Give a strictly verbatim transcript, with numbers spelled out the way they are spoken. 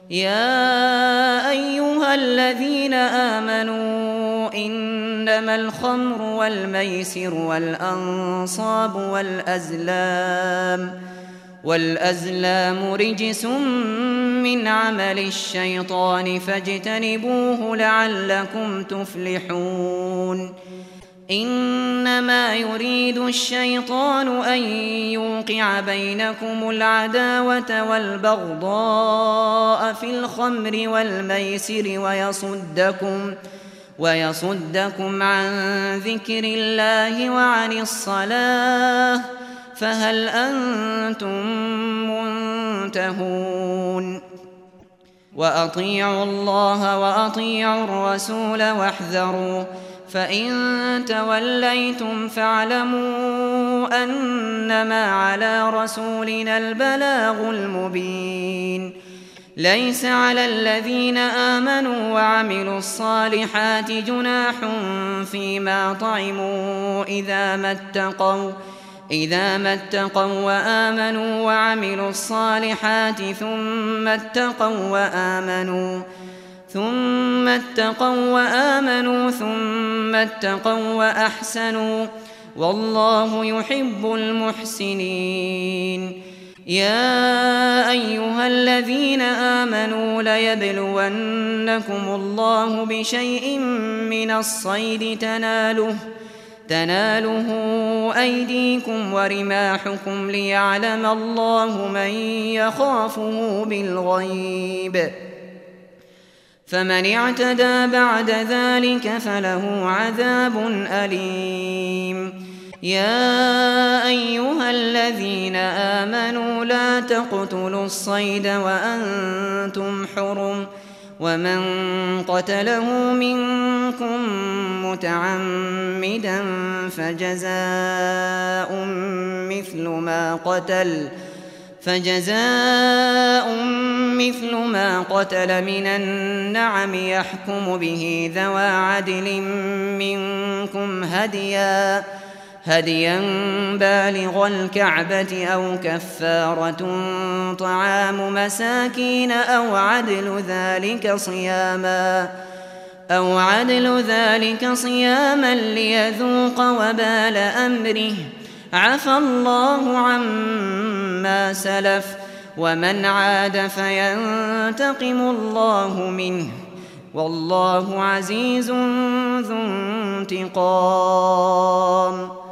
يا أيها الذين آمنوا إنما الخمر والميسر والأنصاب والأزلام والأزلام رجس من عمل الشيطان فاجتنبوه لعلكم تفلحون إنما يريد الشيطان أن يوقع بينكم العداوة والبغضاء في الخمر والميسر ويصدكم ويصدكم عن ذكر الله وعن الصلاة فهل أنتم منتهون وأطيعوا الله وأطيعوا الرسول واحذروا فإن توليتم فاعلموا أنما على رسولنا البلاغ المبين ليس على الذين آمنوا وعملوا الصالحات جناح فيما طعموا إذا ما اتقوا إذا ما اتقوا وآمنوا وعملوا الصالحات ثم اتقوا وآمنوا ثم اتقوا وآمنوا ثم اتقوا وأحسنوا والله يحب المحسنين يا أيها الذين آمنوا ليبلونكم الله بشيء من الصيد تناله تناله أيديكم ورماحكم ليعلم الله من يخافه بالغيب فمن اعتدى بعد ذلك فله عذاب أليم يا أيها الذين آمنوا لا تقتلوا الصيد وأنتم حرم ومن قتله منكم متعمدا فجزاء مثل ما قتل فجزاء مثل ما قتل من النعم يحكم به ذوى عدل منكم هديا هديا بالغ الكعبة أو كفارة طعام مساكين أو عدل ذلك صياما أو عدل ذلك صياما ليذوق وبال أمره عفى الله عما سلف ومن عاد فينتقم الله منه والله عزيز ذو انتقام